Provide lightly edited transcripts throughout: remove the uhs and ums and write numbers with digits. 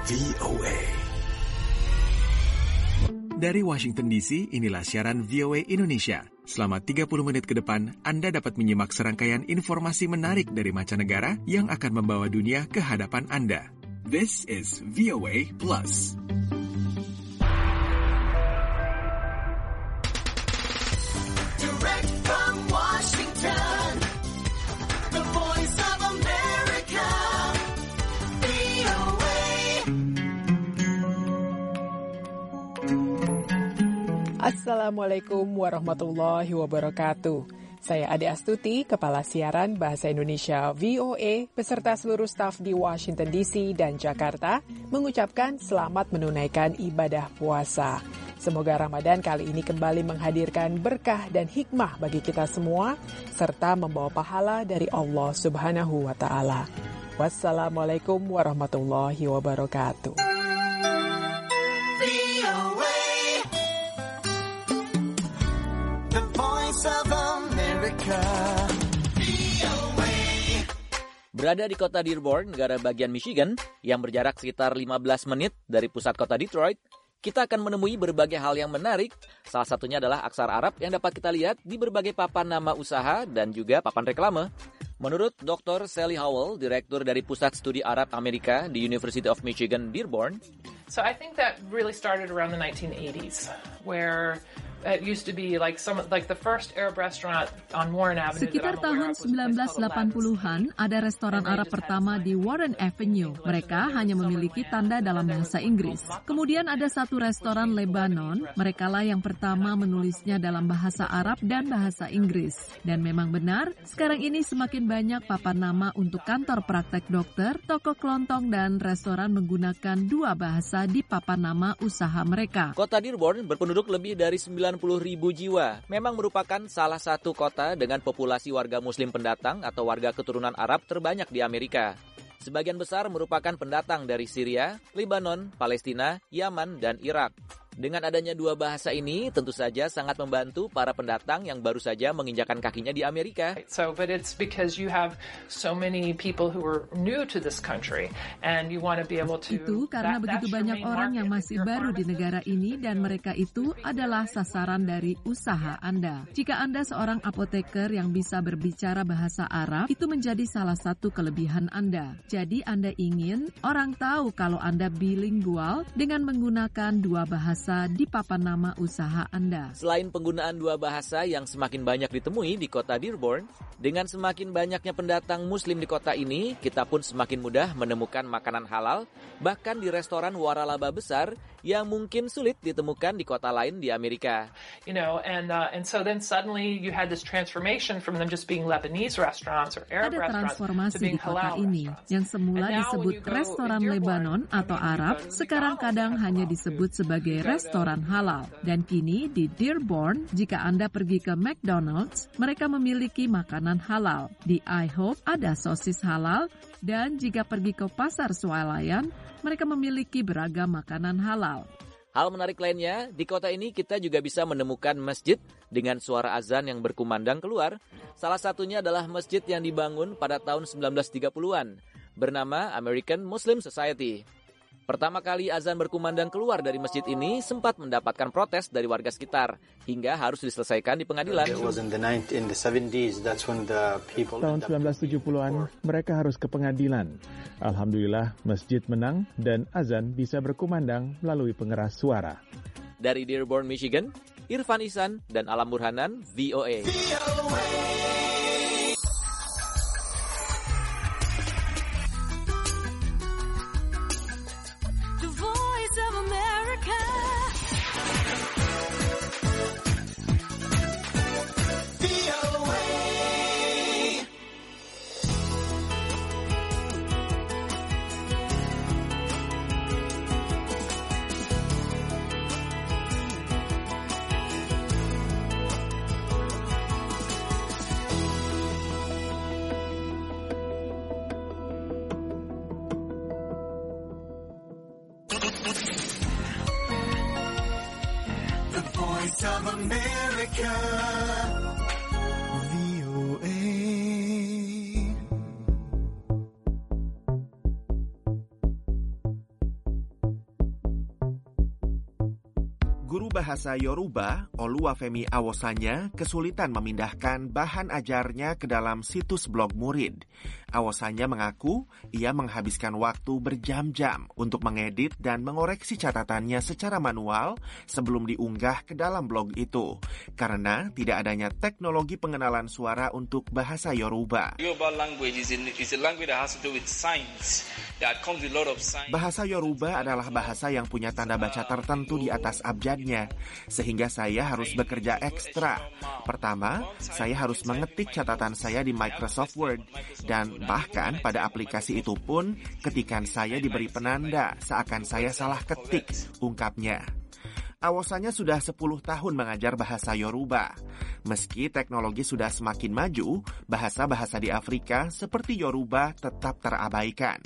VOA. Dari Washington DC, inilah siaran VOA Indonesia. Selama 30 menit ke depan, Anda dapat menyimak serangkaian informasi menarik dari mancanegara yang akan membawa dunia ke hadapan Anda. This is VOA Plus. Direct from Washington, the voice of America, VOA. Assalamualaikum warahmatullahi wabarakatuh. Saya Ade Astuti, Kepala Siaran Bahasa Indonesia VOA, beserta seluruh staf di Washington DC dan Jakarta, mengucapkan selamat menunaikan ibadah puasa. Semoga Ramadan kali ini kembali menghadirkan berkah dan hikmah bagi kita semua, serta membawa pahala dari Allah Subhanahu wa Ta'ala. Wassalamualaikum warahmatullahi wabarakatuh. The voice of America. Berada di kota Dearborn, negara bagian Michigan, yang berjarak sekitar 15 menit dari pusat kota Detroit, kita akan menemui berbagai hal yang menarik. Salah satunya adalah aksara Arab yang dapat kita lihat di berbagai papan nama usaha dan juga papan reklame. Menurut Dr. Sally Howell, Direktur dari Pusat Studi Arab Amerika di University of Michigan, Dearborn. So I think that really started around the 1980s, where it used to be like the first Arab restaurant on Warren Avenue. Sekitar tahun 1980-an, ada restoran Arab pertama di Warren Avenue. Mereka hanya memiliki tanda dalam bahasa Inggris. Kemudian ada satu restoran Lebanon, merekalah yang pertama menulisnya dalam bahasa Arab dan bahasa Inggris. Dan memang benar, sekarang ini semakin banyak papan nama untuk kantor praktek dokter, toko kelontong, dan restoran menggunakan dua bahasa di papan nama usaha mereka. Kota Dearborn berpenduduk lebih dari 90.000 jiwa. Memang merupakan salah satu kota dengan populasi warga muslim pendatang atau warga keturunan Arab terbanyak di Amerika. Sebagian besar merupakan pendatang dari Syria, Lebanon, Palestina, Yaman, dan Irak. Dengan adanya dua bahasa ini, tentu saja sangat membantu para pendatang yang baru saja menginjakan kakinya di Amerika. But it's because you have so many people who are new to this country, and you want to be able to. Itu karena begitu banyak orang yang masih baru di negara ini dan mereka itu adalah sasaran dari usaha Anda. Jika Anda seorang apoteker yang bisa berbicara bahasa Arab, itu menjadi salah satu kelebihan Anda. Jadi Anda ingin orang tahu kalau Anda bilingual dengan menggunakan dua bahasa di papan nama usaha Anda. Selain penggunaan dua bahasa yang semakin banyak ditemui di kota Dearborn, dengan semakin banyaknya pendatang muslim di kota ini, kita pun semakin mudah menemukan makanan halal, bahkan di restoran waralaba besar yang mungkin sulit ditemukan di kota lain di Amerika. And so then suddenly you had this transformation from them just being Lebanese restaurants or Arab Ada restaurants transformasi to being di kota halal ini, restaurants. yang semula disebut restoran Lebanon atau Arab, sekarang kadang hanya disebut sebagai restoran halal. Dan kini di Dearborn, jika Anda pergi ke McDonald's, mereka memiliki makanan halal. Di IHOP ada sosis halal, dan jika pergi ke pasar swalayan, mereka memiliki beragam makanan halal. Hal menarik lainnya, di kota ini kita juga bisa menemukan masjid dengan suara azan yang berkumandang keluar. Salah satunya adalah masjid yang dibangun pada tahun 1930-an, bernama American Muslim Society. Pertama kali azan berkumandang keluar dari masjid ini sempat mendapatkan protes dari warga sekitar, hingga harus diselesaikan di pengadilan. Tahun 1970-an, mereka harus ke pengadilan. Alhamdulillah, masjid menang dan azan bisa berkumandang melalui pengeras suara. Dari Dearborn, Michigan, Irfan Ihsan dan Alam Burhanan, VOA. The voice of America. VOA. The voice of America. VOA. Guru bahasa Yoruba, Oluwafemi Awosanya, kesulitan memindahkan bahan ajarnya ke dalam situs blog murid. Awosanya mengaku ia menghabiskan waktu berjam-jam untuk mengedit dan mengoreksi catatannya secara manual sebelum diunggah ke dalam blog itu, karena tidak adanya teknologi pengenalan suara untuk bahasa Yoruba. Bahasa Yoruba adalah bahasa yang punya tanda baca tertentu di atas abjadnya, sehingga saya harus bekerja ekstra. Pertama, saya harus mengetik catatan saya di Microsoft Word, dan bahkan pada aplikasi itu pun ketikan saya diberi penanda seakan saya salah ketik, ungkapnya. Awosanya sudah 10 tahun mengajar bahasa Yoruba. Meski teknologi sudah semakin maju, bahasa-bahasa di Afrika seperti Yoruba tetap terabaikan.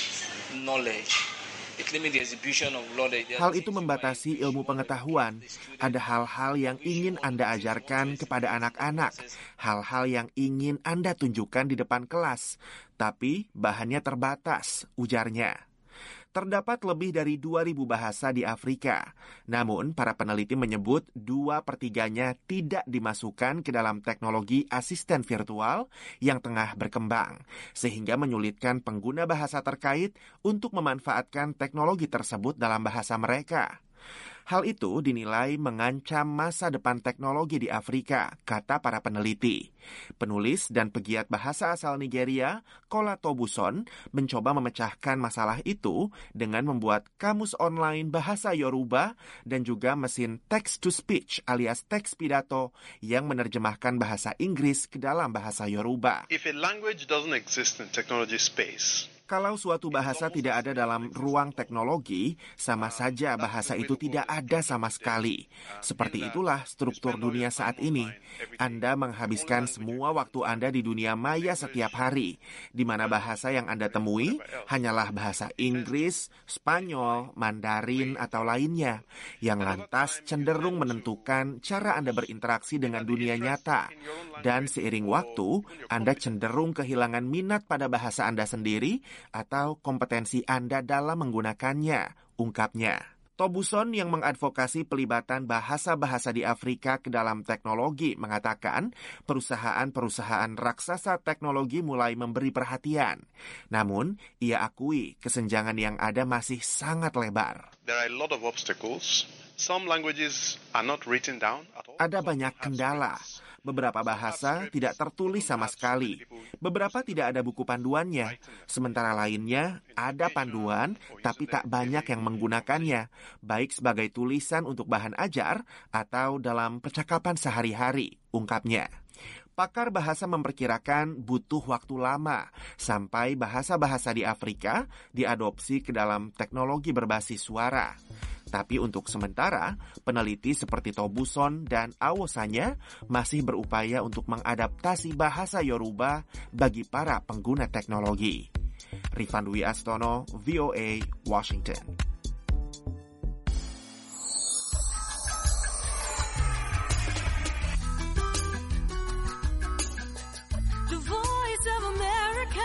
Hal itu membatasi ilmu pengetahuan. Ada hal-hal yang ingin Anda ajarkan kepada anak-anak, hal-hal yang ingin Anda tunjukkan di depan kelas, tapi bahannya terbatas, ujarnya. Terdapat lebih dari 2.000 bahasa di Afrika. Namun, para peneliti menyebut 2/3-nya tidak dimasukkan ke dalam teknologi asisten virtual yang tengah berkembang, sehingga menyulitkan pengguna bahasa terkait untuk memanfaatkan teknologi tersebut dalam bahasa mereka. Hal itu dinilai mengancam masa depan teknologi di Afrika, kata para peneliti. Penulis dan pegiat bahasa asal Nigeria, Kola Tobuson, mencoba memecahkan masalah itu dengan membuat kamus online bahasa Yoruba dan juga mesin text-to-speech alias teks pidato yang menerjemahkan bahasa Inggris ke dalam bahasa Yoruba. If a language doesn't exist in technology space, kalau suatu bahasa tidak ada dalam ruang teknologi, sama saja bahasa itu tidak ada sama sekali. Seperti itulah struktur dunia saat ini. Anda menghabiskan semua waktu Anda di dunia maya setiap hari, di mana bahasa yang Anda temui hanyalah bahasa Inggris, Spanyol, Mandarin, atau lainnya, yang lantas cenderung menentukan cara Anda berinteraksi dengan dunia nyata. Dan seiring waktu, Anda cenderung kehilangan minat pada bahasa Anda sendiri atau kompetensi Anda dalam menggunakannya, ungkapnya. Tobuson yang mengadvokasi pelibatan bahasa-bahasa di Afrika ke dalam teknologi mengatakan perusahaan-perusahaan raksasa teknologi mulai memberi perhatian. Namun, ia akui kesenjangan yang ada masih sangat lebar. there are a lot of obstacles. Some languages are not written down at all. Ada banyak kendala. Beberapa bahasa tidak tertulis sama sekali. Beberapa tidak ada buku panduannya. Sementara lainnya ada panduan, tapi tak banyak yang menggunakannya, baik sebagai tulisan untuk bahan ajar atau dalam percakapan sehari-hari, ungkapnya. Pakar bahasa memperkirakan butuh waktu lama sampai bahasa-bahasa di Afrika diadopsi ke dalam teknologi berbasis suara. Tapi untuk sementara, peneliti seperti Tobuson dan Awosanya masih berupaya untuk mengadaptasi bahasa Yoruba bagi para pengguna teknologi. Rifan Dwi Astono, VOA, Washington. The Voice of America.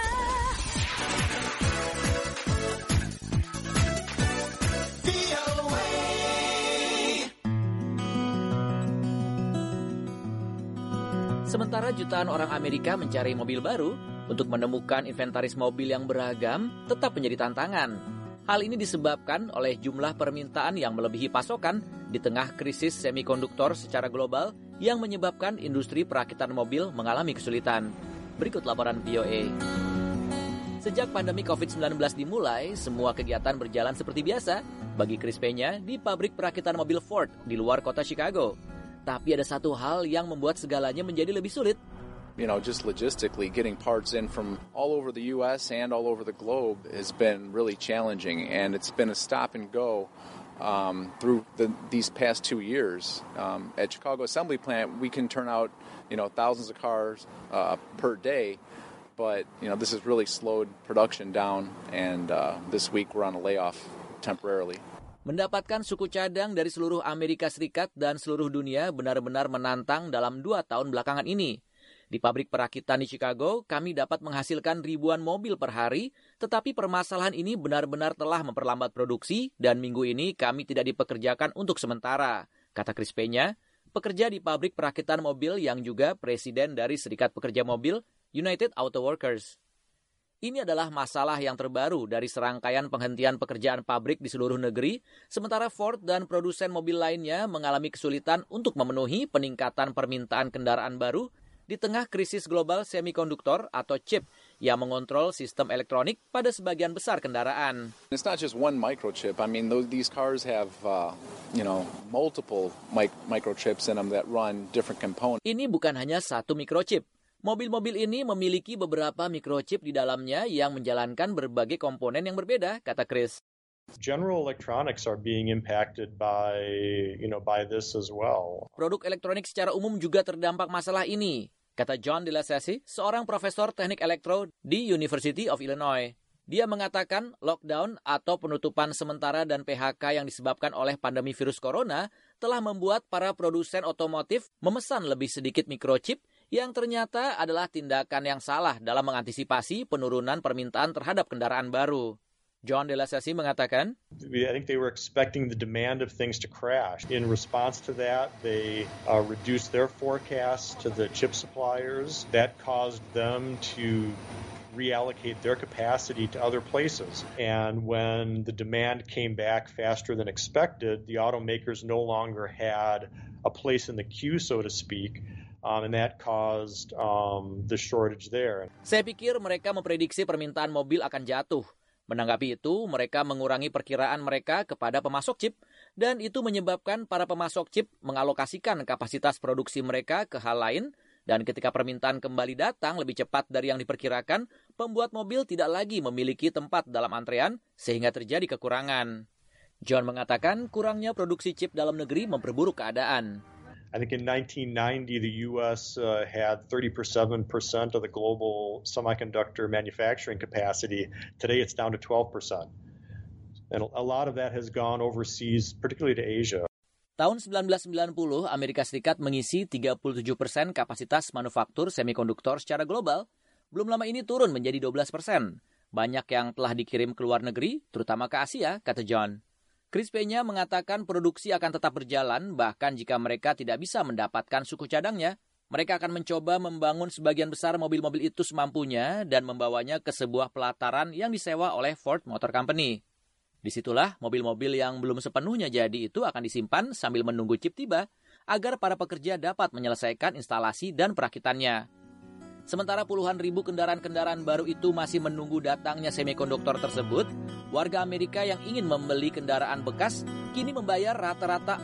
Sementara jutaan orang Amerika mencari mobil baru, untuk menemukan inventaris mobil yang beragam tetap menjadi tantangan. Hal ini disebabkan oleh jumlah permintaan yang melebihi pasokan di tengah krisis semikonduktor secara global yang menyebabkan industri perakitan mobil mengalami kesulitan. Berikut laporan VOA. Sejak pandemi COVID-19 dimulai, semua kegiatan berjalan seperti biasa bagi Chris Peña di pabrik perakitan mobil Ford di luar kota Chicago. Tapi ada satu hal yang membuat segalanya menjadi lebih sulit. You know, just logistically, getting parts in from all over the U.S. and all over the globe has been really challenging, and it's been a stop and go through these past 2 years. At Chicago Assembly Plant, we can turn out, thousands of cars per day, but, this has really slowed production down, and this week we're on a layoff temporarily. Mendapatkan suku cadang dari seluruh Amerika Serikat dan seluruh dunia benar-benar menantang dalam 2 tahun belakangan ini. Di pabrik perakitan di Chicago, kami dapat menghasilkan ribuan mobil per hari, tetapi permasalahan ini benar-benar telah memperlambat produksi dan minggu ini kami tidak dipekerjakan untuk sementara, kata Chris Peña, pekerja di pabrik perakitan mobil yang juga presiden dari Serikat Pekerja Mobil United Auto Workers. Ini adalah masalah yang terbaru dari serangkaian penghentian pekerjaan pabrik di seluruh negeri, sementara Ford dan produsen mobil lainnya mengalami kesulitan untuk memenuhi peningkatan permintaan kendaraan baru di tengah krisis global semikonduktor atau chip yang mengontrol sistem elektronik pada sebagian besar kendaraan. It's not just one microchip. I mean, these cars have, multiple microchips in them that run different components. Ini bukan hanya satu microchip. Mobil-mobil ini memiliki beberapa microchip di dalamnya yang menjalankan berbagai komponen yang berbeda, kata Chris. General electronics are being impacted by this as well. Produk elektronik secara umum juga terdampak masalah ini, kata John DeLaCessi, seorang profesor teknik elektro di University of Illinois. Dia mengatakan lockdown atau penutupan sementara dan PHK yang disebabkan oleh pandemi virus corona telah membuat para produsen otomotif memesan lebih sedikit microchip yang ternyata adalah tindakan yang salah dalam mengantisipasi penurunan permintaan terhadap kendaraan baru. John DeLaCessi mengatakan, I think they were expecting the demand of things to crash. In response to that, they reduced their forecasts to the chip suppliers. That caused them to reallocate their capacity to other places. And when the demand came back faster than expected, the automakers no longer had a place in the queue, so to speak. And that caused the shortage there. Saya pikir mereka memprediksi permintaan mobil akan jatuh. Menanggapi itu, mereka mengurangi perkiraan mereka kepada pemasok chip, dan itu menyebabkan para pemasok chip mengalokasikan kapasitas produksi mereka ke hal lain, dan ketika permintaan kembali datang lebih cepat dari yang diperkirakan, pembuat mobil tidak lagi memiliki tempat dalam antrean, sehingga terjadi kekurangan. John mengatakan kurangnya produksi chip dalam negeri memperburuk keadaan. I think in 1990, the U.S. Had 37% of the global semiconductor manufacturing capacity. Today, it's down to 12%. And a lot of that has gone overseas, particularly to Asia. Tahun 1990, Amerika Serikat mengisi 37% kapasitas manufaktur semikonduktor secara global. Belum lama ini turun menjadi 12%. Banyak yang telah dikirim ke luar negeri, terutama ke Asia, kata John. Chris Peña mengatakan produksi akan tetap berjalan, bahkan jika mereka tidak bisa mendapatkan suku cadangnya, mereka akan mencoba membangun sebagian besar mobil-mobil itu semampunya dan membawanya ke sebuah pelataran yang disewa oleh Ford Motor Company. Disitulah mobil-mobil yang belum sepenuhnya jadi itu akan disimpan sambil menunggu chip tiba, agar para pekerja dapat menyelesaikan instalasi dan perakitannya. Sementara puluhan ribu kendaraan-kendaraan baru itu masih menunggu datangnya semikonduktor tersebut, warga Amerika yang ingin membeli kendaraan bekas kini membayar rata-rata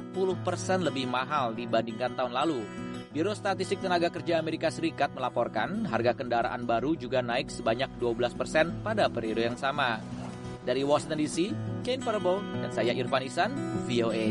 40% lebih mahal dibandingkan tahun lalu. Biro Statistik Tenaga Kerja Amerika Serikat melaporkan harga kendaraan baru juga naik sebanyak 12% pada periode yang sama. Dari Washington DC, Kane Farabo dan saya Irfan Ihsan, VOA.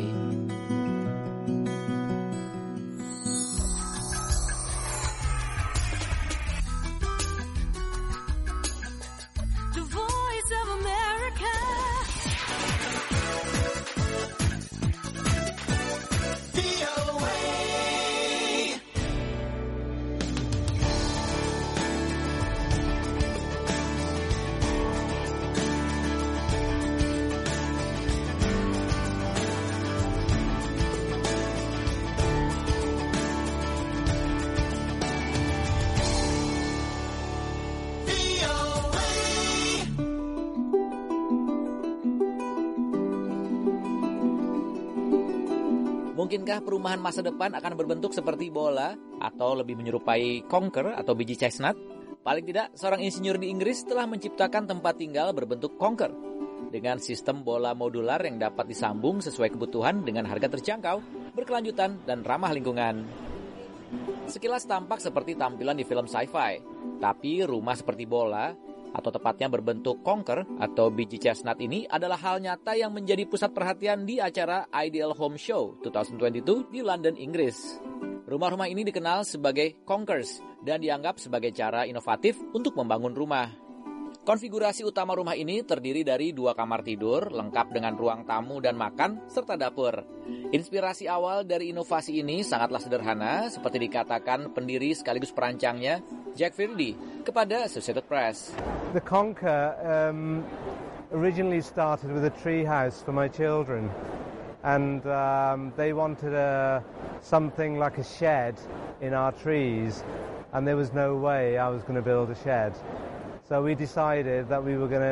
Mungkinkah perumahan masa depan akan berbentuk seperti bola atau lebih menyerupai conker atau biji chestnut? Paling tidak, seorang insinyur di Inggris telah menciptakan tempat tinggal berbentuk conker dengan sistem bola modular yang dapat disambung sesuai kebutuhan dengan harga terjangkau, berkelanjutan, dan ramah lingkungan. Sekilas tampak seperti tampilan di film sci-fi, tapi rumah seperti bola atau tepatnya berbentuk conker atau biji chestnut ini adalah hal nyata yang menjadi pusat perhatian di acara Ideal Home Show 2022 di London, Inggris. Rumah-rumah ini dikenal sebagai conkers dan dianggap sebagai cara inovatif untuk membangun rumah. Konfigurasi utama rumah ini terdiri dari 2 kamar tidur, lengkap dengan ruang tamu dan makan, serta dapur. Inspirasi awal dari inovasi ini sangatlah sederhana, seperti dikatakan pendiri sekaligus perancangnya, Jack Virdi, kepada Associated Press. The Conker originally started with a tree house for my children. And they wanted something like a shed in our trees, and there was no way I was going to build a shed. So we decided that we were going to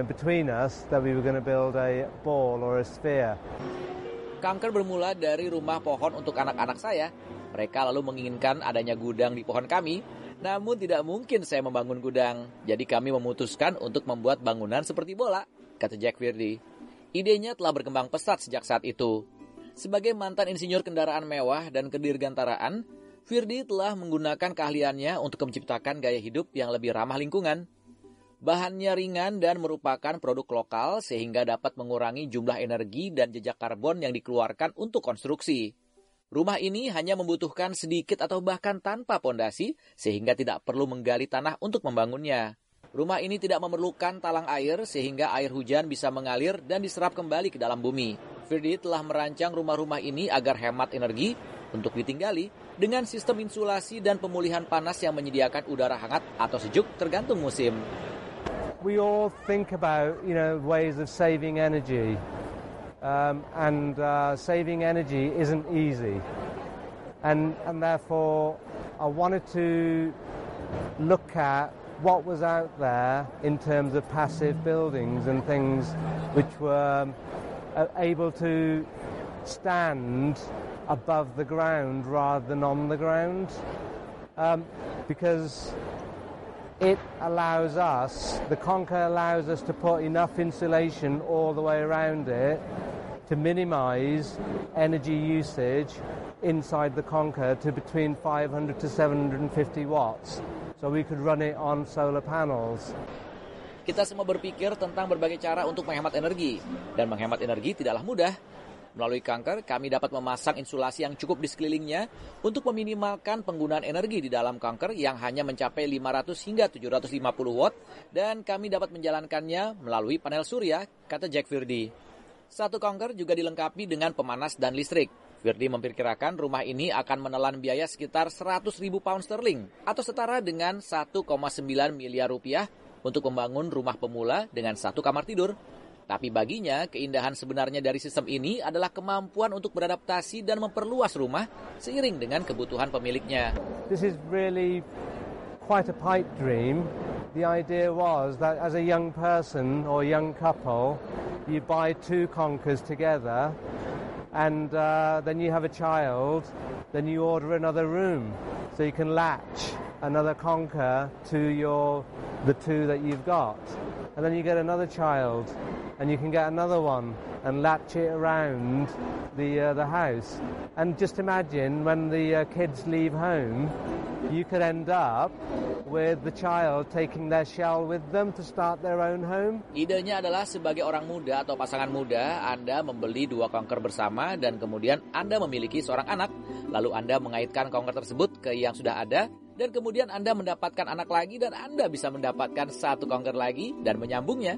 build a ball or a sphere. Kanker bermula dari rumah pohon untuk anak-anak saya. Mereka lalu menginginkan adanya gudang di pohon kami, namun tidak mungkin saya membangun gudang. Jadi kami memutuskan untuk membuat bangunan seperti bola, kata Jack Virdi. Idenya telah berkembang pesat sejak saat itu. Sebagai mantan insinyur kendaraan mewah dan kedirgantaraan, Virdi telah menggunakan keahliannya untuk menciptakan gaya hidup yang lebih ramah lingkungan. Bahannya ringan dan merupakan produk lokal sehingga dapat mengurangi jumlah energi dan jejak karbon yang dikeluarkan untuk konstruksi. Rumah ini hanya membutuhkan sedikit atau bahkan tanpa pondasi sehingga tidak perlu menggali tanah untuk membangunnya. Rumah ini tidak memerlukan talang air sehingga air hujan bisa mengalir dan diserap kembali ke dalam bumi. Virdi telah merancang rumah-rumah ini agar hemat energi untuk ditinggali dengan sistem insulasi dan pemulihan panas yang menyediakan udara hangat atau sejuk tergantung musim. We all think about, ways of saving energy, and saving energy isn't easy, and therefore I wanted to look at what was out there in terms of passive buildings and things which were able to stand above the ground rather than on the ground, because it allows us, the Conker allows us to put enough insulation all the way around it to minimize energy usage inside the Conker to between 500 to 750 watts. So we could run it on solar panels. Kita semua berpikir tentang berbagai cara untuk menghemat energi. Dan menghemat energi tidaklah mudah. Melalui Kanker, kami dapat memasang insulasi yang cukup di sekelilingnya untuk meminimalkan penggunaan energi di dalam Kanker yang hanya mencapai 500 hingga 750 watt dan kami dapat menjalankannya melalui panel surya, kata Jack Virdi. Satu Kanker juga dilengkapi dengan pemanas dan listrik. Virdi memperkirakan rumah ini akan menelan biaya sekitar 100.000 pound sterling atau setara dengan 1,9 miliar rupiah untuk membangun rumah pemula dengan 1 kamar tidur. Tapi baginya, keindahan sebenarnya dari sistem ini adalah kemampuan untuk beradaptasi dan memperluas rumah seiring dengan kebutuhan pemiliknya. This is really quite a pipe dream. The idea was that as a young person or young couple, you buy 2 Conkers together and then you have a child, then you order another room. So you can latch another Conker to the 2 that you've got. And then you get another child, and you can get another one and latch it around the house. And just imagine when the kids leave home, you could end up with the child taking their shell with them to start their own home. Idenya adalah sebagai orang muda atau pasangan muda, Anda membeli 2 Conker bersama dan kemudian Anda memiliki seorang anak. Lalu Anda mengaitkan Conker tersebut ke yang sudah ada dan kemudian Anda mendapatkan anak lagi dan Anda bisa mendapatkan 1 Conker lagi dan menyambungnya.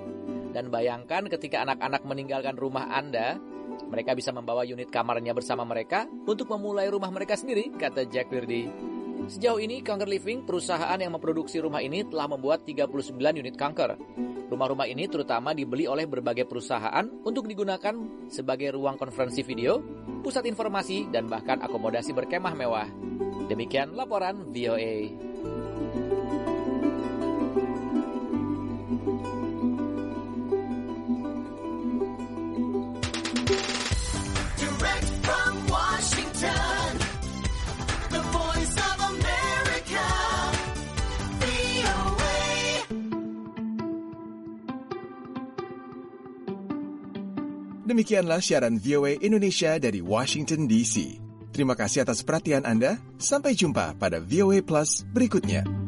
Dan bayangkan ketika anak-anak meninggalkan rumah Anda, mereka bisa membawa unit kamarnya bersama mereka untuk memulai rumah mereka sendiri, kata Jack Virdi. Sejauh ini, Conker Living, perusahaan yang memproduksi rumah ini, telah membuat 39 unit Conker. Rumah-rumah ini terutama dibeli oleh berbagai perusahaan untuk digunakan sebagai ruang konferensi video, pusat informasi, dan bahkan akomodasi berkemah mewah. Demikian laporan VOA. Direct from Washington, the voice of America, VOA. Demikianlah siaran VOA Indonesia dari Washington DC. Terima kasih atas perhatian Anda. Sampai jumpa pada VOA Plus berikutnya.